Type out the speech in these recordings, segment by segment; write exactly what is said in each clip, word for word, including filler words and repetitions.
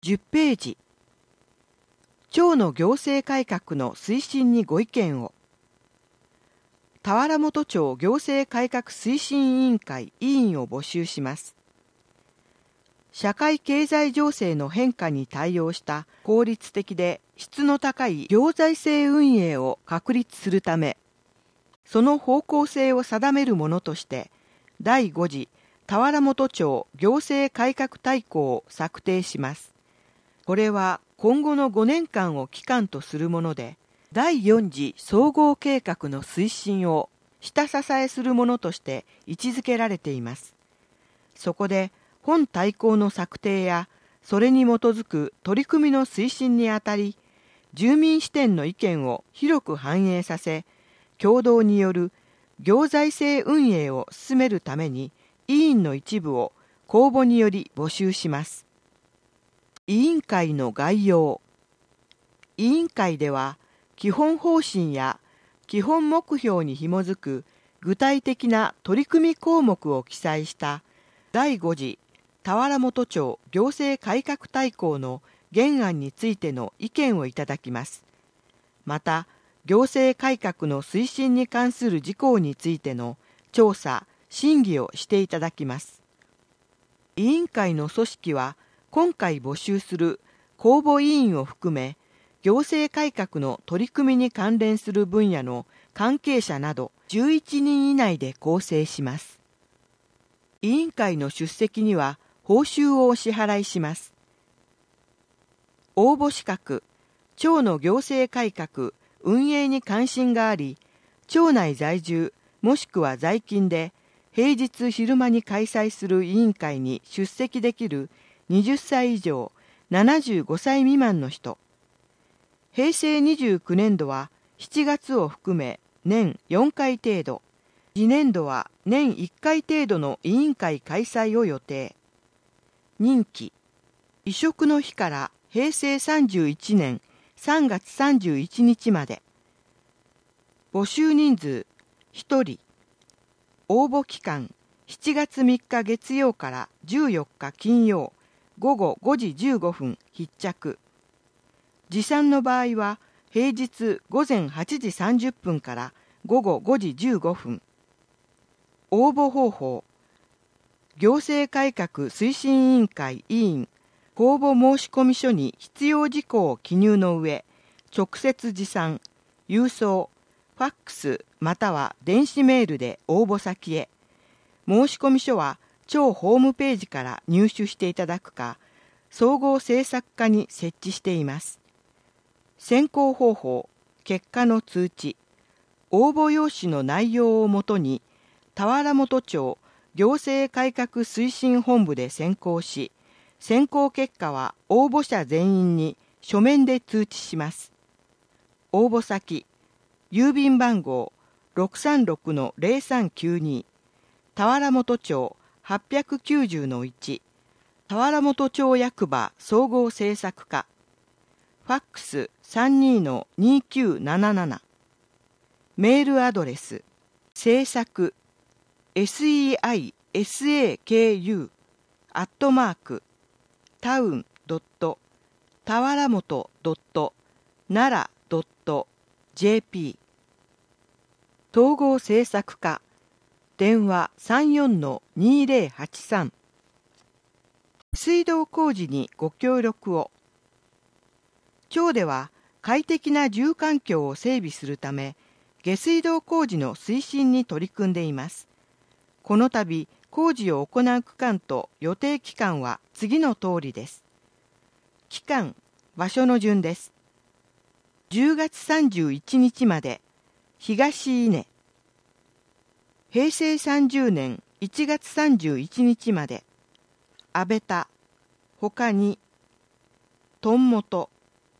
じゅっページ。町の行政改革の推進にご意見を。田原本町行政改革推進委員会委員を募集します。社会経済情勢の変化に対応した効率的で質の高い行財政運営を確立するため、その方向性を定めるものとして、だいご次田原本町行政改革大綱を策定します。これは今後のごねんかんを期間とするもので、だいよん次総合計画の推進を下支えするものとして位置づけられています。そこで本大綱の策定やそれに基づく取り組みの推進にあたり、住民視点の意見を広く反映させ、共同による行財政運営を進めるために委員の一部を公募により募集します。委員会の概要。委員会では基本方針や基本目標に紐づく具体的な取り組み項目を記載しただいご次田原本町行政改革大綱の原案についての意見をいただきます。また、行政改革の推進に関する事項についての調査・審議をしていただきます。委員会の組織は今回募集する公募委員を含め、行政改革の取り組みに関連する分野の関係者などじゅういちにん以内で構成します。委員会の出席には報酬をお支払いします。応募資格、町の行政改革、運営に関心があり、町内在住もしくは在勤で平日昼間に開催する委員会に出席できるはたち以上、ななじゅうごさい未満の人。へいせいにじゅうきゅうねん度はしちがつを含め年よんかい程度、次年度は年いっかい程度の委員会開催を予定。任期、移植の日からへいせいさんじゅういちねんさんがつさんじゅういちにちまで。募集人数ひとり。応募期間しちがつみっか月曜からじゅうよっか金曜ごごごじじゅうごふん必着。持参の場合は平日ごぜんはちじさんじゅっぷんからごごごじじゅうごふん。応募方法。行政改革推進委員会委員公募申込書に必要事項を記入の上、直接持参、郵送、ファックスまたは電子メールで応募先へ。申込書は町ホームページから入手していただくか、総合政策課に設置しています。選考方法、結果の通知、応募用紙の内容をもとに、田原本町行政改革推進本部で選考し、選考結果は応募者全員に書面で通知します。応募先、郵便番号 ろくさんろくのぜろさんきゅうに、田原本町 はっぴゃくきゅうじゅうのいち、田原本町役場総合政策課、ファックス さんにのにきゅうなななな、メールアドレス、政策、seisaku、アットマーク、タウンドット田原本ドット奈良ドット ジェーピー 統合政策課電話 さんよんのにぜろはちさん。水道工事にご協力を。町では快適な住環境を整備するため、下水道工事の推進に取り組んでいます。この度、工事を行う区間と予定期間は次の通りです。期間、場所の順です。じゅうがつさんじゅういちにちまで、東伊根。へいせいさんじゅうねんいちがつさんじゅういちにちまで、阿部田、他に、とんもと。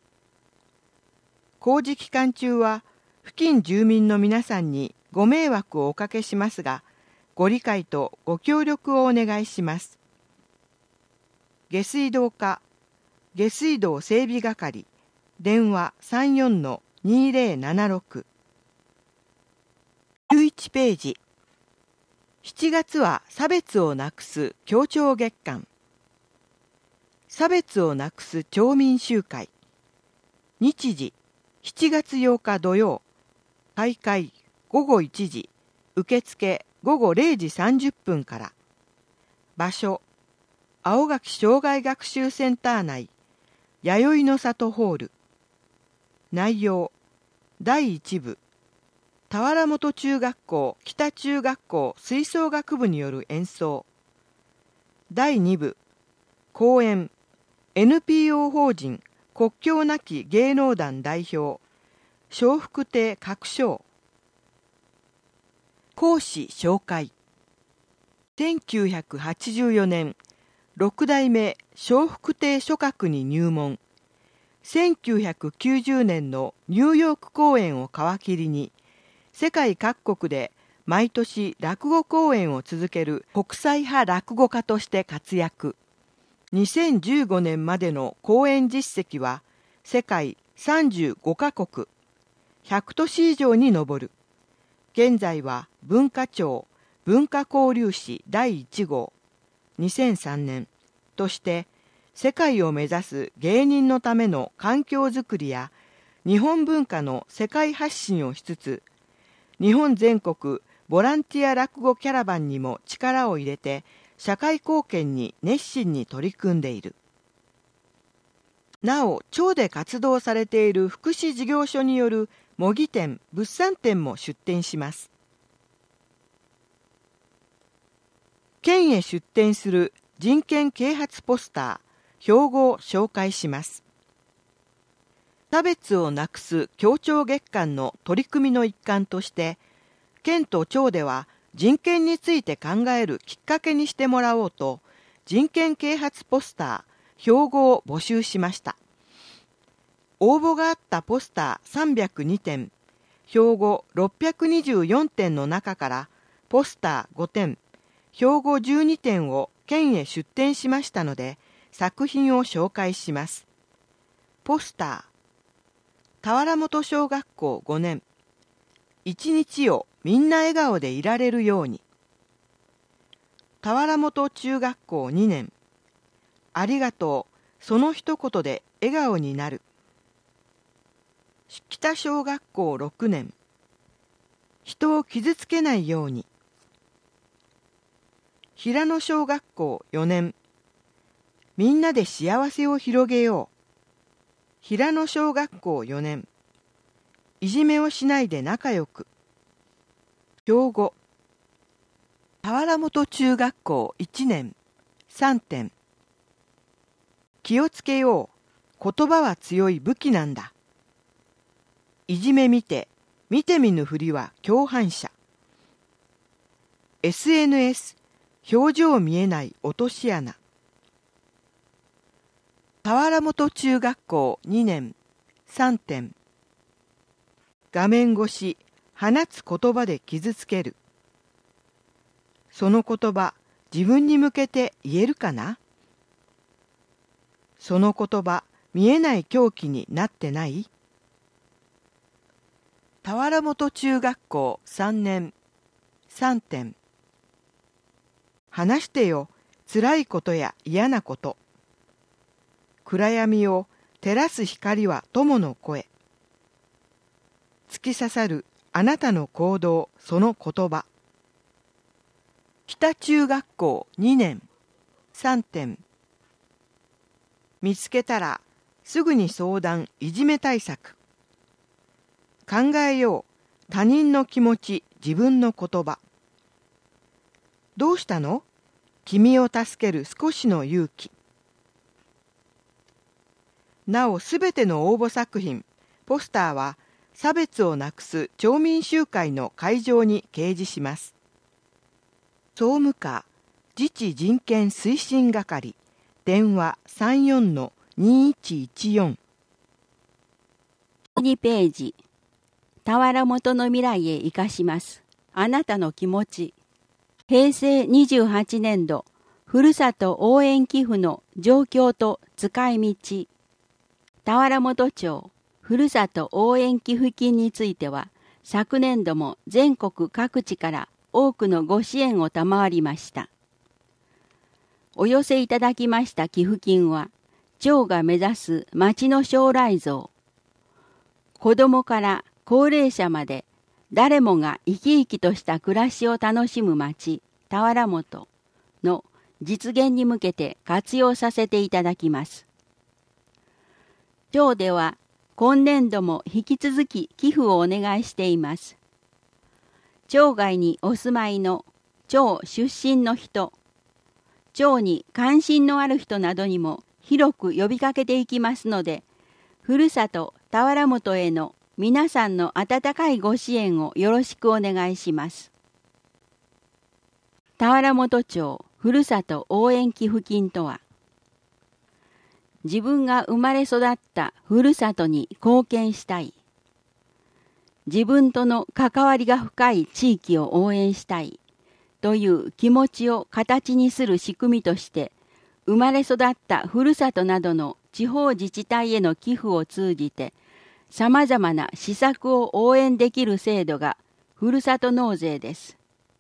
工事期間中は、付近住民の皆さんにご迷惑をおかけしますが、ご理解とご協力をお願いします。下水道課、下水道整備係、電話 さんよんのにぜろななろく。じゅういちページ。しちがつは差別をなくす協調月間。 差別をなくす町民集会。日時しちがつようか土曜。開会ごごいちじ。受付ごごれいじさんじゅっぷんから。場所青垣障害学習センター内弥生の里ホール。内容だいいち部田原本中学校北中学校吹奏楽部による演奏。だいに部講演 エヌピーオー 法人国境なき芸能団代表笑福亭鶴章。講師紹介。せんきゅうひゃくはちじゅうよねん六代目笑福亭松鶴に入門。せんきゅうひゃくきゅうじゅうねんのニューヨーク公演を皮切りに世界各国で毎年落語公演を続ける国際派落語家として活躍。にせんじゅうごねんまでの公演実績は世界さんじゅうごかこくひゃく都市以上に上る。現在は文化庁文化交流誌だいいち号にせんさんねんとして世界を目指す芸人のための環境づくりや日本文化の世界発信をしつつ、日本全国ボランティア落語キャラバンにも力を入れて社会貢献に熱心に取り組んでいる。なお、町で活動されている福祉事業所による模擬店、物産展も出展します。県へ出展する人権啓発ポスター、標語を紹介します。差別をなくす協調月間の取り組みの一環として、県と町では人権について考えるきっかけにしてもらおうと、人権啓発ポスター、標語を募集しました。応募があったポスターさんびゃくにてん、標語ろっぴゃくにじゅうよんてんの中から、ポスターごてん、標語じゅうにてんを県へ出展しましたので、作品を紹介します。ポスター。田原本小学校ごねん。一日をみんな笑顔でいられるように。田原本中学校にねん。ありがとう。その一言で笑顔になる。北小学校ろくねん。人を傷つけないように。平野小学校よねん。みんなで幸せを広げよう。平野小学校よねん。いじめをしないで仲良く。標語。田原本中学校いちねん。さんてん。気をつけよう。言葉は強い武器なんだ。いじめ見て、見て見ぬふりは共犯者。エスエヌエス、表情見えない落とし穴。田原本中学校にねん。さんてん。画面越し、放つ言葉で傷つける。その言葉、自分に向けて言えるかな？その言葉、見えない凶器になってない？田原本中学校さんねん。さんてん。話してよ、辛いことや嫌なこと。暗闇を照らす光は友の声。突き刺さるあなたの行動、その言葉。北中学校にねん。さんてん。見つけたらすぐに相談、いじめ対策。考えよう、他人の気持ち、自分の言葉。どうしたの？君を助ける少しの勇気。なお、すべての応募作品、ポスターは差別をなくす町民集会の会場に掲示します。総務課自治人権推進係、電話 さんよんのにいちいちよん。 にページ。田原本の未来へ生かします。あなたの気持ち。平成にじゅうはちねんど、ふるさと応援寄付の状況と使い道。田原本町ふるさと応援寄付金については、昨年度も全国各地から多くのご支援を賜りました。お寄せいただきました寄付金は、 町が目指す町の将来像。子供から高齢者まで誰もが生き生きとした暮らしを楽しむ町、田原本の実現に向けて活用させていただきます。町では今年度も引き続き寄付をお願いしています。町外にお住まいの町出身の人、町に関心のある人などにも広く呼びかけていきますので、ふるさと田原本への皆さんの温かいご支援をよろしくお願いします。田原本町ふるさと応援寄付金とは、自分が生まれ育ったふるさとに貢献したい、自分との関わりが深い地域を応援したいという気持ちを形にする仕組みとして、生まれ育ったふるさとなどの地方自治体への寄付を通じて、さまざまな施策を応援できる制度がふるさと納税です。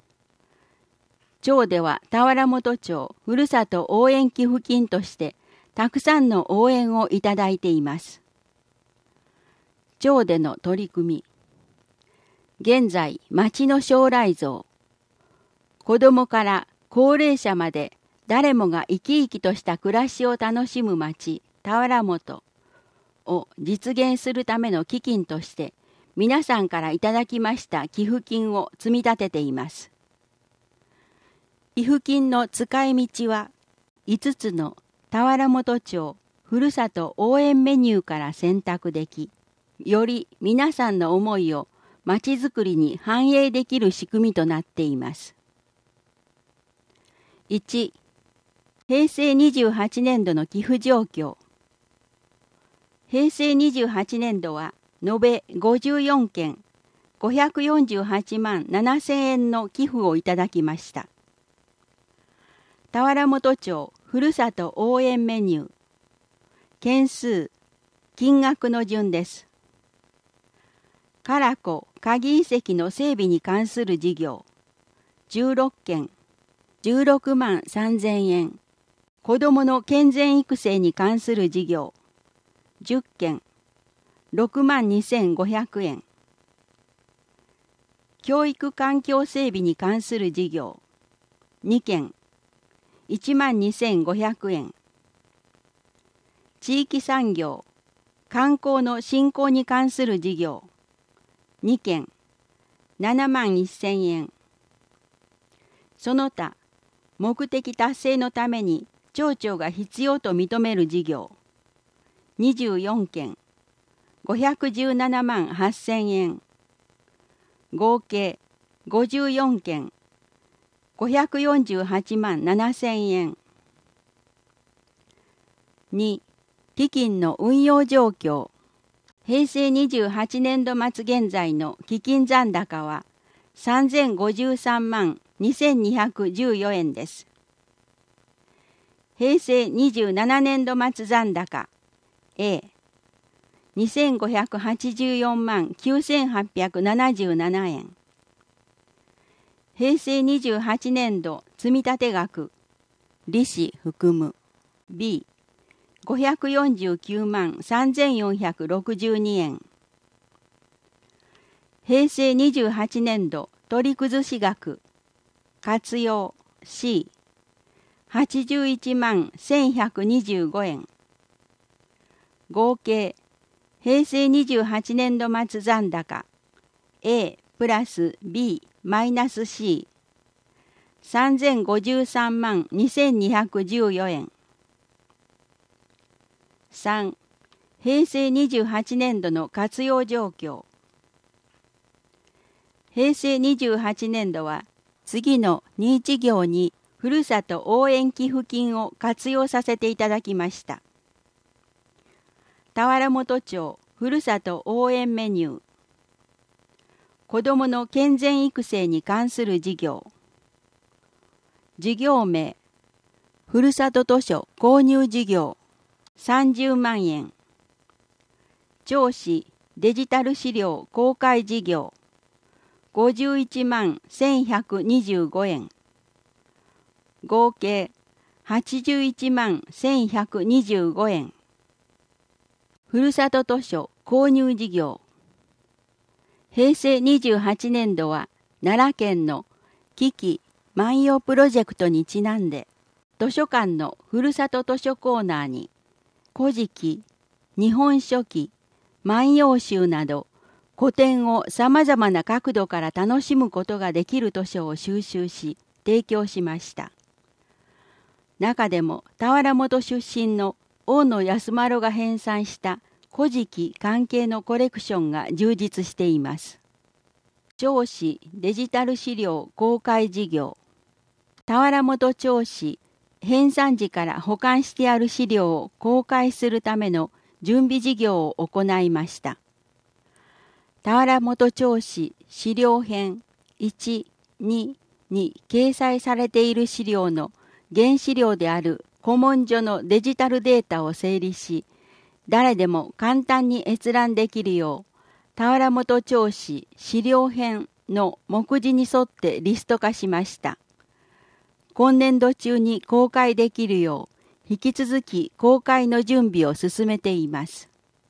町では田原本町ふるさと応援寄付金としてたくさんの応援をいただいています。町での取り組み。現在、町の将来像。子どもから高齢者まで誰もが生き生きとした暮らしを楽しむ町、田原本を実現するための基金として皆さんからいただきました寄付金を積み立てています。寄付金の使い道はいつつの田原本町ふるさと応援メニューから選択でき、より皆さんの思いをまちづくりに反映できる仕組みとなっています。いち、へいせいにじゅうはちねんどの寄付状況。へいせいにじゅうはちねんどは延べごじゅうよんけん、ごひゃくよんじゅうはちまんななせんえんの寄付をいただきました。田原本町ふるさと応援メニュー。件数、金額の順です。唐子鍵遺跡の整備に関する事業じゅうろっけん、じゅうろくまんさんぜんえん。子どもの健全育成に関する事業じゅっけん、ろくまんにせんごひゃくえん。教育環境整備に関する事業にけん、いちまんにせんごひゃくえん。地域産業、観光の振興に関する事業にけん、ななまんせんえん。その他、目的達成のために町長が必要と認める事業にじゅうよんけん、ごひゃくじゅうななまんはっせんえん。合計ごじゅうよんけん、ごひゃくよんじゅうはちまんななせんえん。に、基金の運用状況。へいせいにじゅうはちねんど末現在の基金残高はさんぜんごじゅうさんまんにせんにひゃくじゅうよえんです。へいせいにじゅうななねんど末残高 A、にせんごひゃくはちじゅうよんまんきゅうせんはっぴゃくななじゅうななえん。へいせいにじゅうはちねんど積立額、利子含む B、ごひゃくよんじゅうきゅうまんさんぜんよんひゃくろくじゅうにえん。へいせいにじゅうはちねんど取り崩し額、活用 C、はちじゅういちまんせんひゃくにじゅうごえん。合計、へいせいにじゅうはちねんど末残高 A プラス B マイナス C、さんぜんごじゅうさんまんにせんにひゃくじゅうよえん。さん、へいせいにじゅうはちねんどの活用状況。へいせいにじゅうはちねんどは次のに事業にふるさと応援寄付金を活用させていただきました。田原本町ふるさと応援メニュー。子どもの健全育成に関する事業。事業名、ふるさと図書購入事業さんじゅうまんえん。町史デジタル資料公開事業ごじゅういちまんせんひゃくにじゅうごえん。合計はちじゅういちまんせんひゃくにじゅうごえん。ふるさと図書購入事業。へいせいにじゅうはちねんどは奈良県の危機万葉プロジェクトにちなんで、図書館のふるさと図書コーナーに古事記、日本書紀、万葉集など古典をさまざまな角度から楽しむことができる図書を収集し提供しました。中でも田原本出身の大野安丸が編纂した古事記関係のコレクションが充実しています。銚子デジタル資料公開事業。田原本銚子編纂時から保管してある資料を公開するための準備事業を行いました。田原本銚子資料編いち、にに掲載されている資料の原資料である古文書のデジタルデータを整理し、誰でも簡単に閲覧できるよう、田原本銚子資料編の目次に沿ってリスト化しました。今年度中に公開できるよう、引き続き公開の準備を進めています。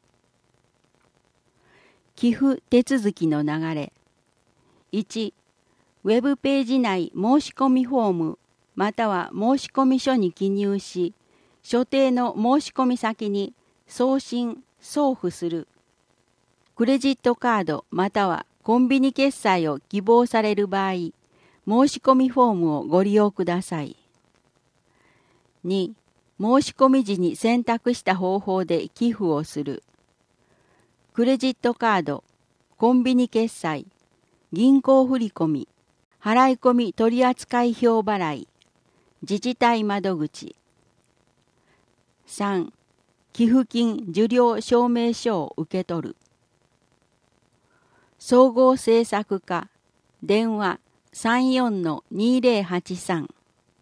寄付手続きの流れ。いち、ウェブページ内申し込みフォームまたは申込書に記入し、所定の申し込み先に送信・送付する。クレジットカードまたはコンビニ決済を希望される場合、申し込みフォームをご利用ください。に、申し込み時に選択した方法で寄付をする。クレジットカード、コンビニ決済、銀行振込、払込取扱表払い、自治体窓口。さん、寄付金受領証明書を受け取る。総合政策課、電話 さんよんのにぜろはちさん。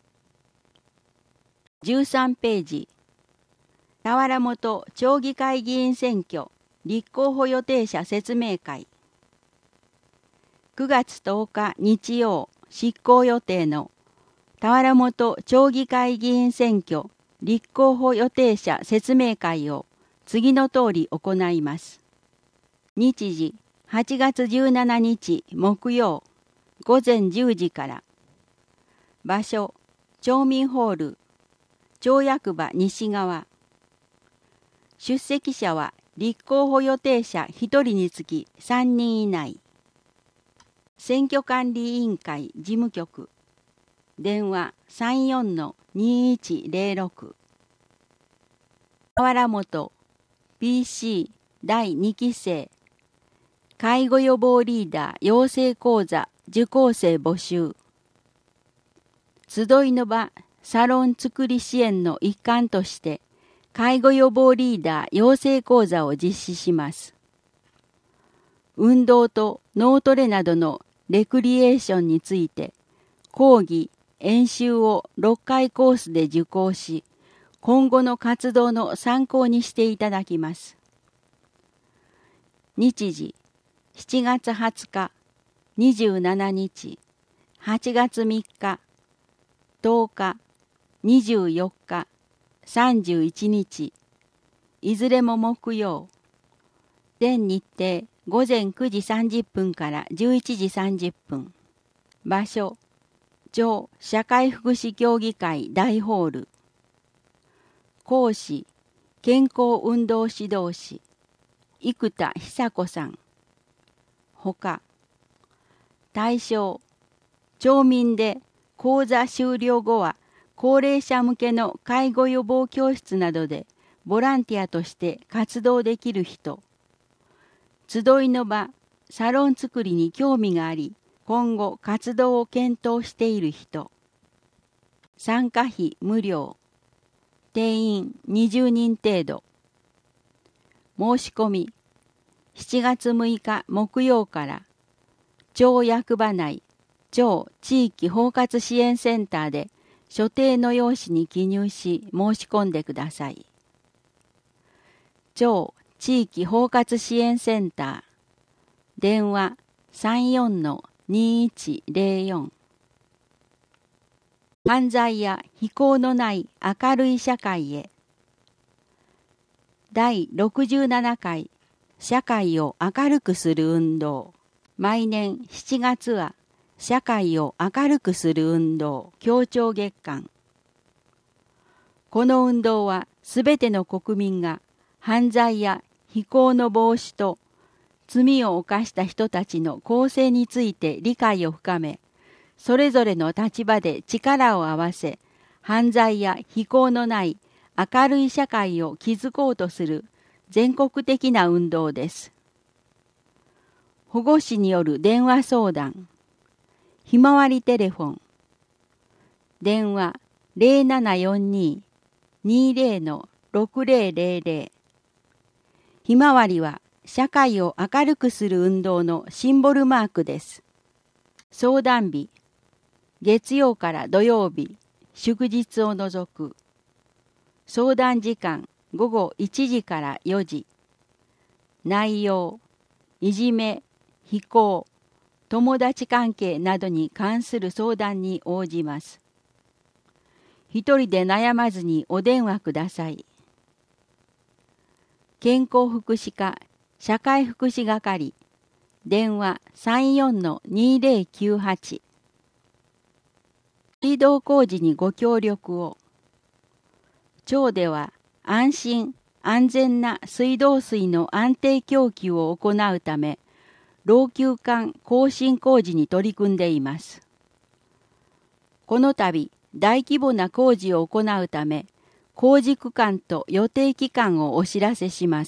じゅうさんページ。田原本町議会議員選挙立候補予定者説明会。くがつとおか日曜執行予定の田原本町議会議員選挙立候補予定者説明会を次の通り行います。日時はちがつじゅうしちにち木曜ごぜんじゅうじから。場所町民ホール町役場西側。出席者は立候補予定者ひとりにつきさんにん以内。選挙管理委員会事務局。電話 さんよんのにいちぜろろく。田原本 ピーシー だいにきせい介護予防リーダー養成講座受講生募集。集いの場サロン作り支援の一環として介護予防リーダー養成講座を実施します。運動と脳トレなどのレクリエーションについて講義演習をろっかいコースで受講し、今後の活動の参考にしていただきます。日時しちがつはつか、にじゅうしちにち、はちがつみっか、とおか、にじゅうよっか、さんじゅういちにち、いずれも木曜。全日程ごぜんくじさんじゅっぷんからじゅういちじさんじゅっぷん。場所町社会福祉協議会大ホール。講師健康運動指導士生田久子さん。ほか対象町民で講座終了後は高齢者向けの介護予防教室などでボランティアとして活動できる人。集いの場サロン作りに興味があり今後活動を検討している人。参加費無料。定員にじゅうにん程度。申し込みしちがつむいか木曜から町役場内町地域包括支援センターで所定の用紙に記入し申し込んでください。町地域包括支援センター電話 さんよんのにいちぜろよん犯罪や非行のない明るい社会へ。だいろくじゅうななかい社会を明るくする運動。毎年しちがつは社会を明るくする運動協調月間。この運動はすべての国民が犯罪や非行の防止と罪を犯した人たちの更生について理解を深め、それぞれの立場で力を合わせ、犯罪や非行のない明るい社会を築こうとする全国的な運動です。保護司による電話相談、ひまわりテレフォン、電話 ゼロななよんに にゼロ ろくゼロゼロゼロ。ひまわりは社会を明るくする運動のシンボルマークです。相談日、月曜から土曜日、祝日を除く。相談時間、ごごいちじからよじ。内容、いじめ、非行、友達関係などに関する相談に応じます。一人で悩まずにお電話ください。健康福祉課社会福祉係電話 さんよんのにゼロきゅうはち。水道工事にご協力を。町では安心安全な水道水の安定供給を行うため、老朽管更新工事に取り組んでいます。この度、大規模な工事を行うため、工事区間と予定期間をお知らせします。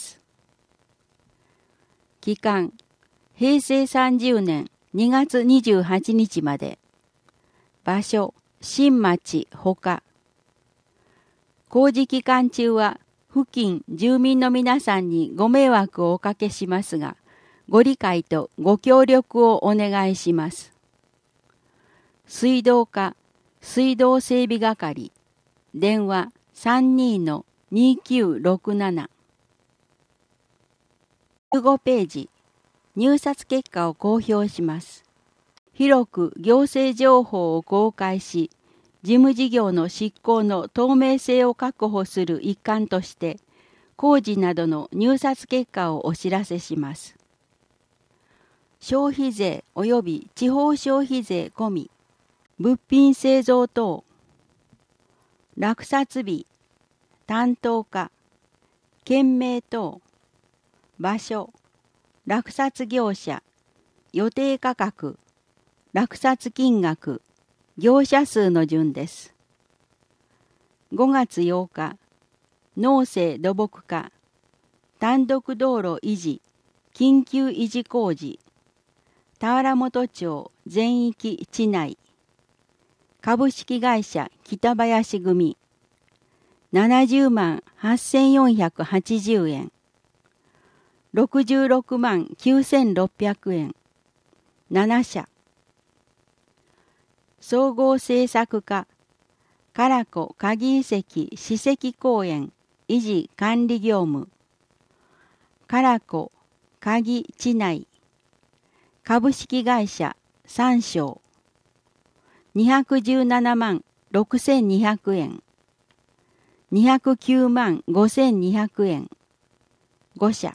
期間、へいせいさんじゅうねんにがつにじゅうはちにちまで。場所、新町ほか。工事期間中は、付近住民の皆さんにご迷惑をおかけしますが、ご理解とご協力をお願いします。水道課、水道整備係、電話 さんにのにきゅうろくなな。じゅうごページ、入札結果を公表します。広く行政情報を公開し、事務事業の執行の透明性を確保する一環として、工事などの入札結果をお知らせします。消費税及び地方消費税込み、物品製造等、落札日、担当課、件名等、場所、落札業者、予定価格、落札金額、業者数の順です。ごがつようか、農政土木課、単独道路維持、緊急維持工事、田原本町全域地内、株式会社北林組、ななじゅうまんはっせんよんひゃくはちじゅうえん、ろくじゅうろくまんきゅうせんろっぴゃくえん、ななしゃ。総合政策課、唐子鍵遺跡史跡公園維持管理業務、唐子鍵地内、株式会社三省、にひゃくじゅうななまんろくせんにひゃくえん、にひゃくきゅうまんごせんにひゃくえん、ごしゃ。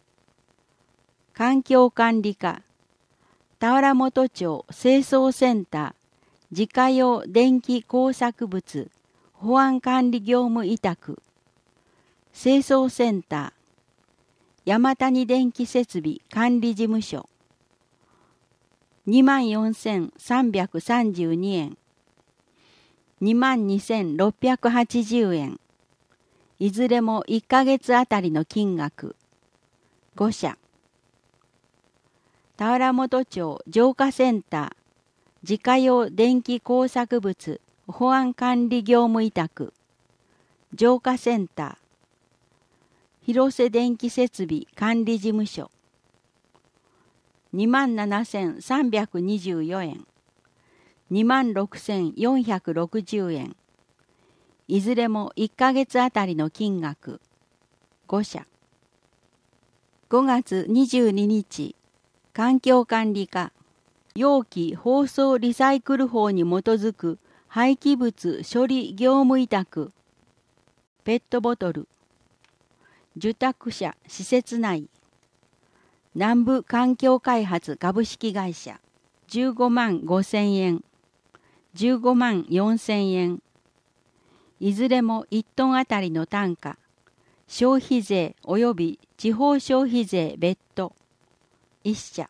環境管理課、田原本町清掃センター自家用電気工作物保安管理業務委託、清掃センター山谷電気設備管理事務所、にまんよんせんさんびゃくさんじゅうにえん、にまんにせんろっぴゃくはちじゅうえん、いずれもいっかげつあたりの金額、ごしゃ。田原本町浄化センター自家用電気工作物保安管理業務委託、浄化センター広瀬電気設備管理事務所、にまんななせんさんびゃくにじゅうよんえん、にまんろくせんよんひゃくろくじゅうえん、いずれもいっかげつあたりの金額、ごしゃ。ごがつにじゅうににち、環境管理課、容器包装リサイクル法に基づく廃棄物処理業務委託、ペットボトル、受託者施設内、南部環境開発株式会社、じゅうごまんごせんえん、じゅうごまんよんせんえん、いずれもいちトンあたりの単価、消費税及び地方消費税別途、いっ社。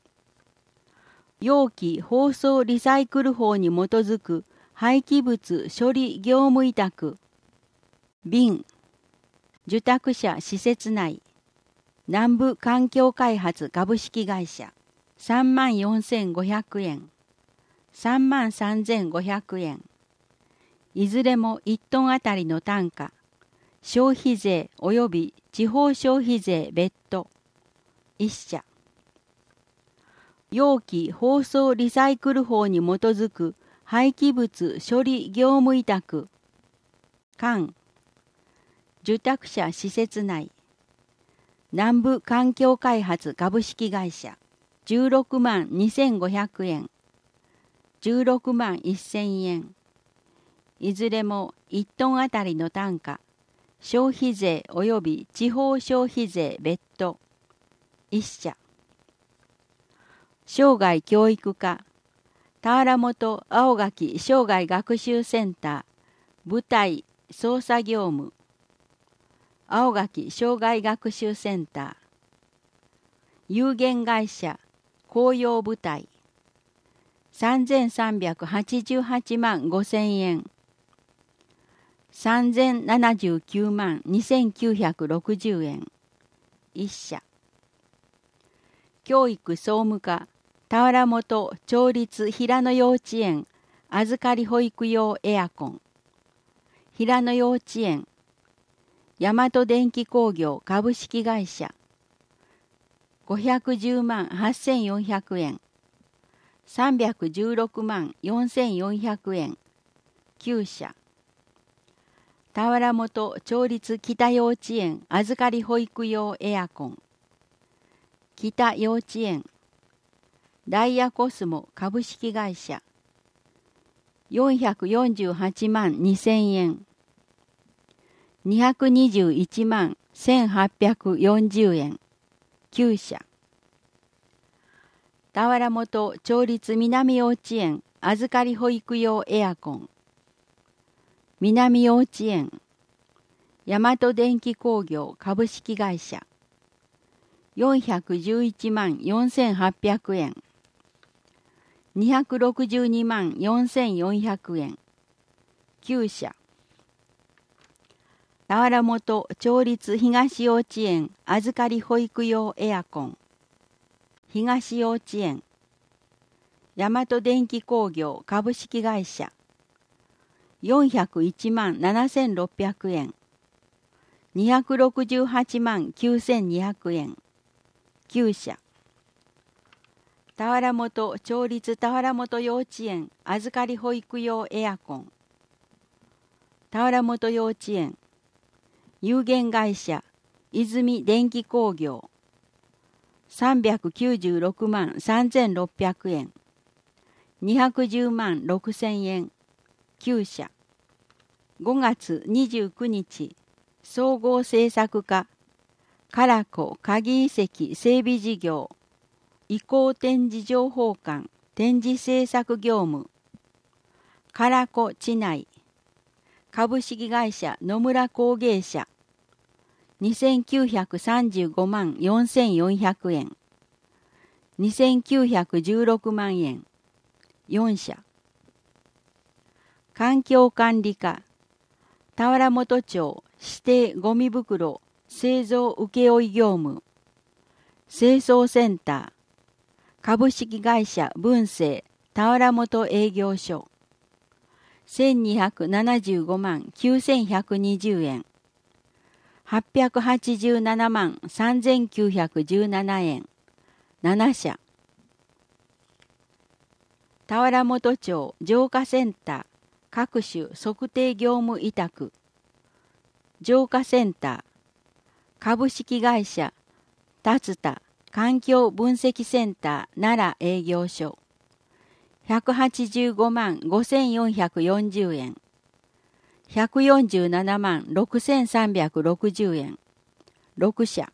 容器包装リサイクル法に基づく廃棄物処理業務委託、瓶、受託者施設内、南部環境開発株式会社、さんまんよんせんごひゃくえん、さんまんさんぜんごひゃくえん、いずれもいちトンあたりの単価、消費税及び地方消費税別途、いっ社。容器包装リサイクル法に基づく廃棄物処理業務委託、缶、受託者施設内、南部環境開発株式会社、じゅうろくまんにせんごひゃくえん、じゅうろくまんせんえん、いずれもいちトンあたりの単価、消費税及び地方消費税別途、いっ社。生涯教育課、田原本青垣生涯学習センター、部隊操作業務、青垣生涯学習センター、有限会社紅葉部隊、さんぜんさんびゃくはちじゅうはちまんごせんえん、さんぜんななじゅうきゅうまんにせんきゅうひゃくろくじゅうえん、いっ社。教育総務課、田原本町立平野幼稚園預かり保育用エアコン、平野幼稚園、大和電機工業株式会社、ごひゃくじゅうまんはっせんよんひゃくえん、さんびゃくじゅうろくまんよんせんよんひゃくえん、きゅう社。田原本町立北幼稚園預かり保育用エアコン、北幼稚園、ダイヤコスモ株式会社、よんひゃくよんじゅうはちまんにせんえん、にひゃくにじゅういちまんせんはっぴゃくよんじゅうえん、きゅう社。田原本町立南幼稚園預かり保育用エアコン、南幼稚園、大和電機工業株式会社、よんひゃくじゅういちまんよんせんはっぴゃくえん、にひゃくろくじゅうにまんよんせんよんひゃくえん、きゅう社。田原本町立東幼稚園預かり保育用エアコン、東幼稚園、大和電機工業株式会社、よんひゃくいちまんななせんろっぴゃくえん、にひゃくろくじゅうはちまんきゅうせんにひゃくえん、きゅう社。田原本町立田原本幼稚園預かり保育用エアコン、田原本幼稚園、有限会社泉電機工業、さんびゃくきゅうじゅうろくまんさんぜんろっぴゃくえん、にひゃくじゅうまんろくせんえん、きゅう社。ごがつにじゅうくにち、総合政策課、唐子鍵遺跡整備事業、移行展示情報館展示制作業務、唐子地内、株式会社野村工芸社、にせんきゅうひゃくさんじゅうごまんよんせんよんひゃくえん、にせんきゅうひゃくじゅうろくまんえん、よん社。環境管理課、田原本町指定ゴミ袋製造請負業務、清掃センター、株式会社文政田原本営業所、せんにひゃくななじゅうごまんきゅうせんひゃくにじゅうえん、はっぴゃくはちじゅうななまんさんぜんきゅうひゃくじゅうななえん、なな社。田原本町浄化センター各種測定業務委託、浄化センター、株式会社竜田環境分析センター奈良営業所、 ひゃくはちじゅうごまんごせんよんひゃくよんじゅうえん、ひゃくよんじゅうななまんろくせんさんびゃくろくじゅうえん、ろくしゃ。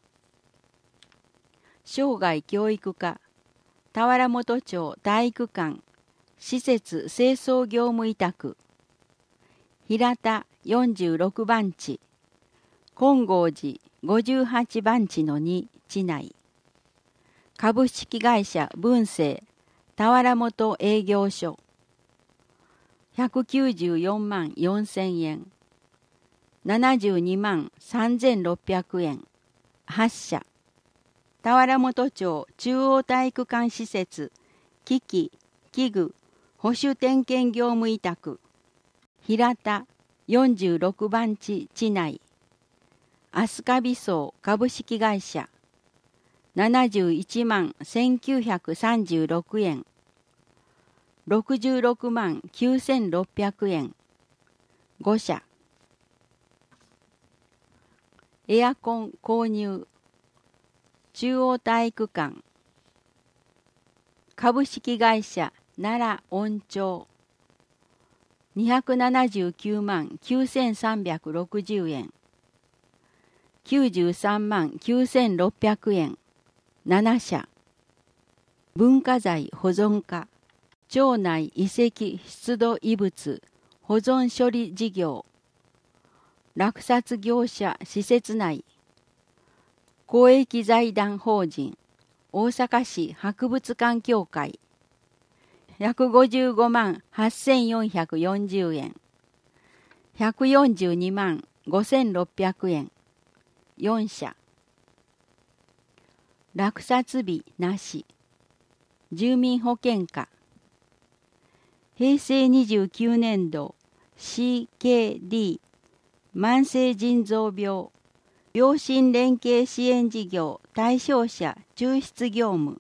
生涯教育課、田原本町体育館、施設清掃業務委託、平田よんじゅうろくばん地、金剛寺ごじゅうはちばん地のに地内、株式会社文政田原本営業所、ひゃくきゅうじゅうよんまんよんせんえん、ななじゅうにまんさんぜんろっぴゃくえん、はっしゃ。田原本町中央体育館施設、機器、器具、保守点検業務委託、平田よんじゅうろくばん地地内、飛鳥美荘株式会社、ななじゅういちまんせんきゅうひゃくさんじゅうろくえん、ろくじゅうろくまんきゅうせんろっぴゃくえん、ごしゃ。エアコン購入、中央体育館、株式会社奈良恩町、にひゃくななじゅうきゅうまんきゅうせんさんびゃくろくじゅうえん、きゅうじゅうさんまんきゅうせんろっぴゃくえん、ななしゃ。文化財保存課、町内遺跡出土遺物保存処理事業、落札業者施設内、公益財団法人大阪市博物館協会、ひゃくごじゅうごまんはっせんよんひゃくよんじゅうえん、ひゃくよんじゅうにまんごせんろっぴゃくえん、よんしゃ。落札日なし、住民保険課、平成にじゅうきゅうねんど シーケーディー 慢性腎臓病病診連携支援事業対象者抽出業務、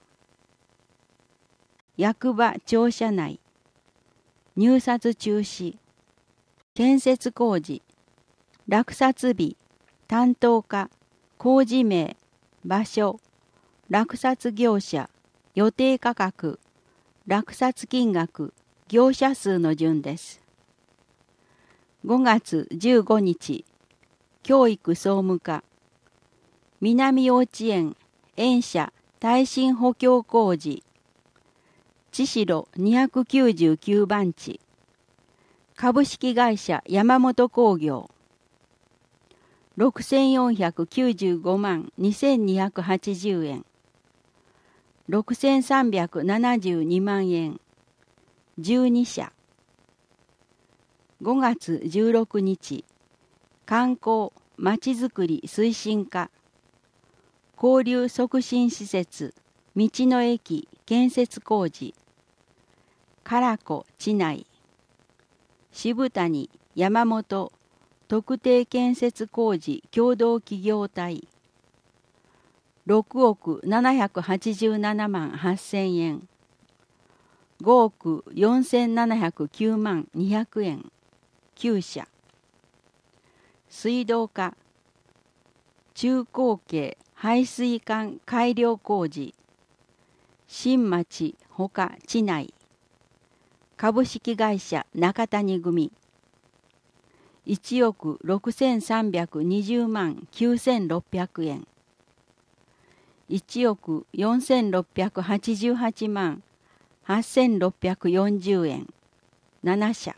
役場庁舎内、入札中止、建設工事、落札日、担当課、工事名、場所、落札業者、予定価格、落札金額、業者数の順です。ごがつじゅうごにち、教育総務課、南幼稚園園舎耐震補強工事、千代にひゃくきゅうじゅうきゅうばん地、株式会社山本工業、ろくせんよんひゃくきゅうじゅうごまんにせんにひゃくはちじゅうえん、ろくせんさんびゃくななじゅうにまんえん、じゅうにしゃ。ごがつじゅうろくにち、観光まちづくり推進課、交流促進施設道の駅建設工事、唐子地内、渋谷山本特定建設工事共同企業体、ろくおくななひゃくはちじゅうななまんはっせんえん、ごおくよんせんななひゃくきゅうまんにひゃくえん、きゅうしゃ。水道課、中高系排水管改良工事、新町ほか地内、株式会社中谷組、いちおくろくせんさんびゃくにじゅうまんきゅうせんろっぴゃくえん、いちおくよんせんろっぴゃくはちじゅうはちまんはっせんろっぴゃくよんじゅうえん、ななしゃ。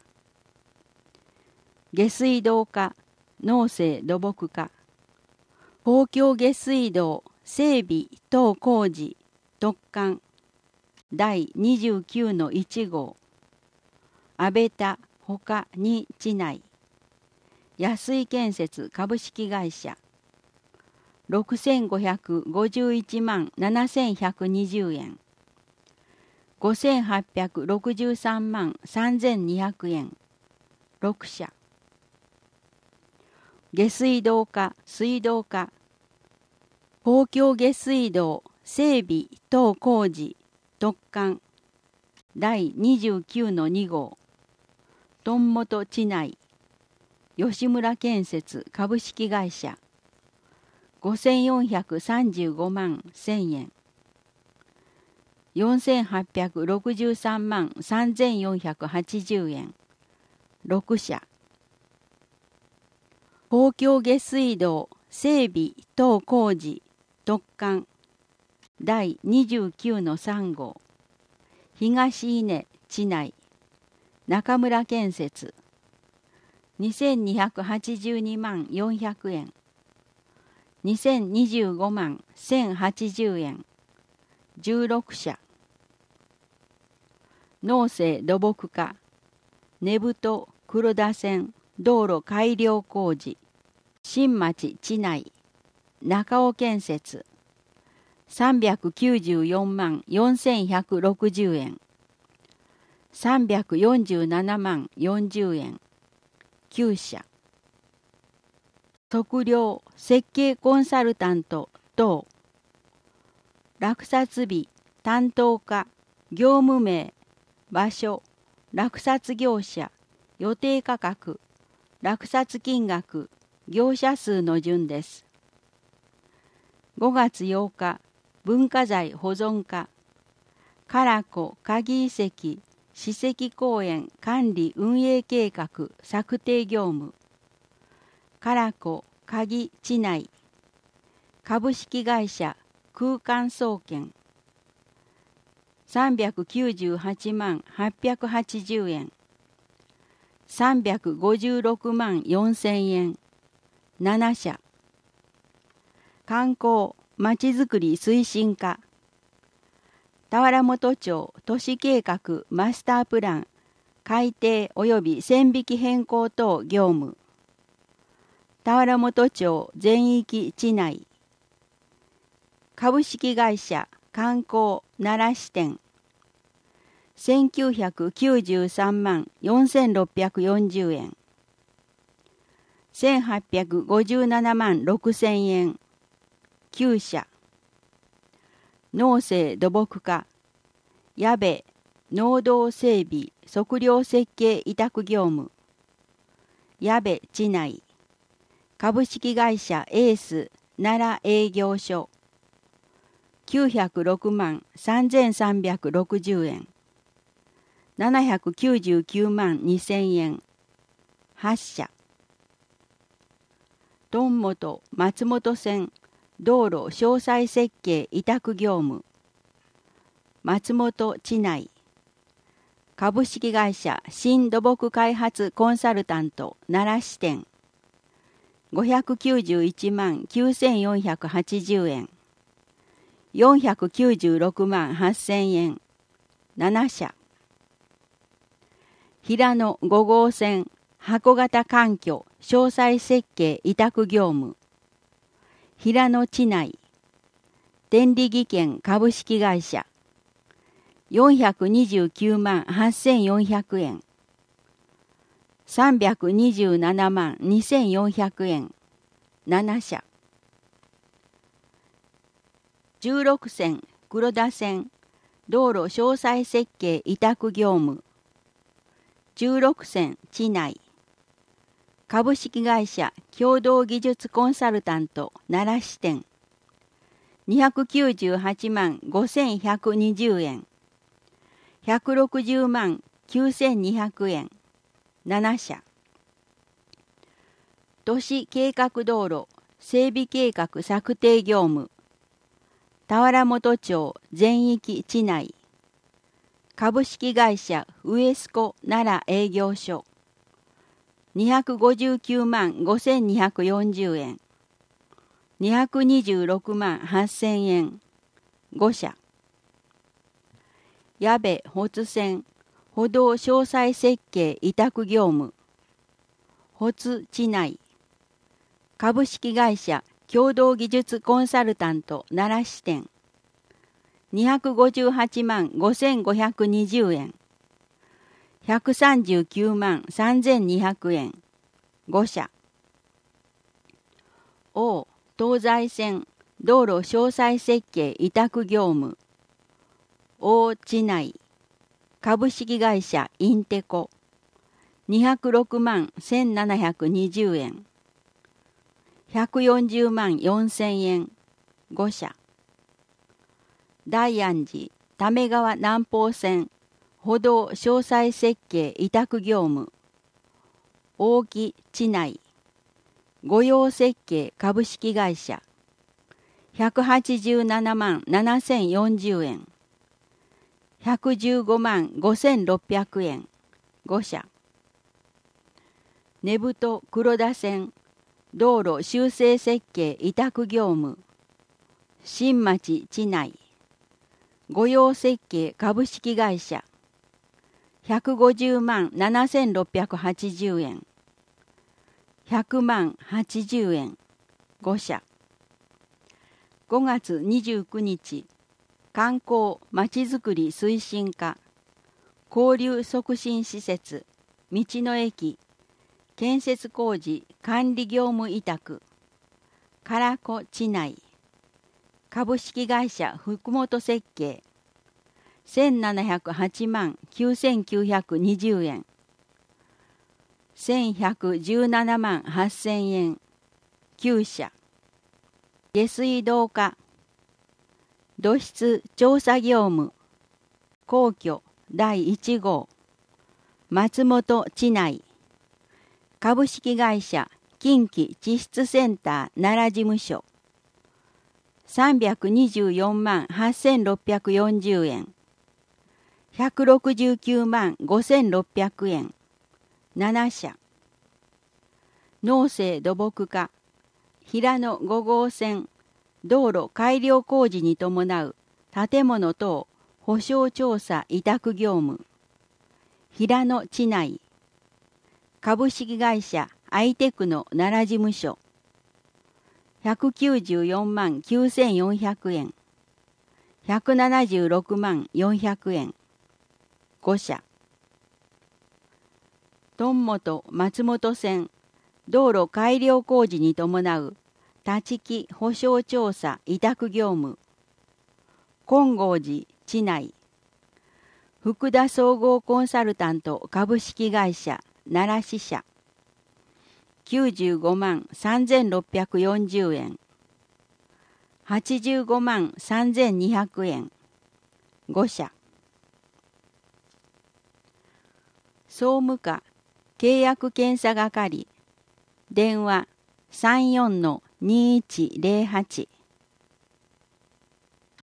下水道課、農政土木課、公共下水道整備等工事特管だいにじゅうきゅうのいちごう、安倍田ほかに地内、安井建設株式会社、ろくせんごひゃくごじゅういちまんななせんひゃくにじゅうえん、ごせんはっぴゃくろくじゅうさんまんさんぜんにひゃくえん、ろくしゃ。下水道課水道課、公共下水道整備等工事特管だいにじゅうきゅうのにごう、富本地内、吉村建設株式会社、ごせんよんひゃくさんじゅうごまんせんえん、 よんせんはっぴゃくろくじゅうさんまんさんぜんよんひゃくはちじゅうえん。ろくしゃ。公共下水道整備等工事特管だいにじゅうきゅうのさん号東伊根地内中村建設にせんにひゃくはちじゅうにまんよんひゃくえんにせんにじゅうごまんせんはちじゅうえんじゅうろくしゃ。農政土木課根太黒田線道路改良工事新町地内中尾建設さんびゃくきゅうじゅうよんまんよんせんひゃくろくじゅうえんさんびゃくよんじゅうななまんよんじゅうえんきゅうしゃ。測量設計コンサルタント等落札日担当課業務名場所落札業者予定価格落札金額業者数の順です。ごがつようか文化財保存課唐子鍵遺跡史跡公園管理運営計画策定業務唐子鍵地内株式会社空間総研さんびゃくきゅうじゅうはちまんはっぴゃくはちじゅうえんさんびゃくごじゅうろくまんよんせんえんななしゃ。観光まちづくり推進課田原本町都市計画マスタープラン改定及び線引き変更等業務田原本町全域地内株式会社観光奈良支店せんきゅうひゃくきゅうじゅうさんまんよんせんろっぴゃくよんじゅうえんせんはっぴゃくごじゅうななまんろくせんえんきゅうしゃ。農政土木課矢部農道整備測量設計委託業務矢部地内株式会社エース奈良営業所きゅうひゃくろくまんさんぜんさんびゃくろくじゅうえんななひゃくきゅうじゅうきゅうまんにせんえんはっしゃ。東本松本線道路詳細設計委託業務松本地内株式会社新土木開発コンサルタント奈良支店ごひゃくきゅうじゅういちまんきゅうせんよんひゃくはちじゅうえんよんひゃくきゅうじゅうろくまんはっせんえんななしゃ。平野ごごうせん箱型環境詳細設計委託業務平野地内電力技研株式会社よんひゃくにじゅうきゅうまんはっせんよんひゃくえんさんびゃくにじゅうななまんにせんよんひゃくえんななしゃ。じゅうろくせん黒田線道路詳細設計委託業務じゅうろくせん地内株式会社共同技術コンサルタント奈良支店にひゃくきゅうじゅうはちまんごせんひゃくにじゅうえんひゃくろくじゅうまんきゅうせんにひゃくえんななしゃ。都市計画道路整備計画策定業務田原本町全域地内株式会社ウエスコ奈良営業所にひゃくごじゅうきゅうまんごせんにひゃくよんじゅうえんにひゃくにじゅうろくまんはっせんえんごしゃ。矢部保津線歩道詳細設計委託業務保津地内株式会社共同技術コンサルタント奈良支店にひゃくごじゅうはちまんごせんごひゃくにじゅうえんひゃくさんじゅうきゅうまんさんぜんにひゃくえんごしゃ。王東西線道路詳細設計委託業務王地内株式会社インテコにひゃくろくまんせんななひゃくにじゅうえんひゃくよんじゅうまんよんせんえんごしゃ。大安寺為川南方線歩道詳細設計委託業務大木知内御用設計株式会社ひゃくはちじゅうななまんななせんよんじゅうえんひゃくじゅうごまんごせんろっぴゃくえんご社根太黒田線道路修正設計委託業務新町知内御用設計株式会社ひゃくごじゅうまんななせんろっぴゃくはちじゅうえんひゃくまんはちじゅうえんご社ごがつにじゅうくにち観光まちづくり推進課交流促進施設道の駅建設工事管理業務委託唐子知内株式会社福本設計せんななひゃくはちまんきゅうせんきゅうひゃくにじゅうえんせんひゃくじゅうななまんはっせんえんきゅう社下水道課土質調査業務皇居だいいち号松本知内株式会社近畿地質センター奈良事務所さんびゃくにじゅうよんまんはっせんろっぴゃくよんじゅうえんひゃくろくじゅうきゅうまんごせんろっぴゃくえんなな社農政土木課平野ご号線道路改良工事に伴う建物等保証調査委託業務平野知内株式会社アイテクの奈良事務所ひゃくきゅうじゅうよんまんきゅうせんよんひゃくえんひゃくななじゅうろくまんよんひゃくえんご社豚本松本線道路改良工事に伴う立木保証調査委託業務金剛寺知内福田総合コンサルタント株式会社奈良支社きゅうじゅうごまんさんぜんろっぴゃくよんじゅうえんはちじゅうごまんさんぜんにひゃくえんご社総務課契約検査係電話 さんよんのにいちゼロはち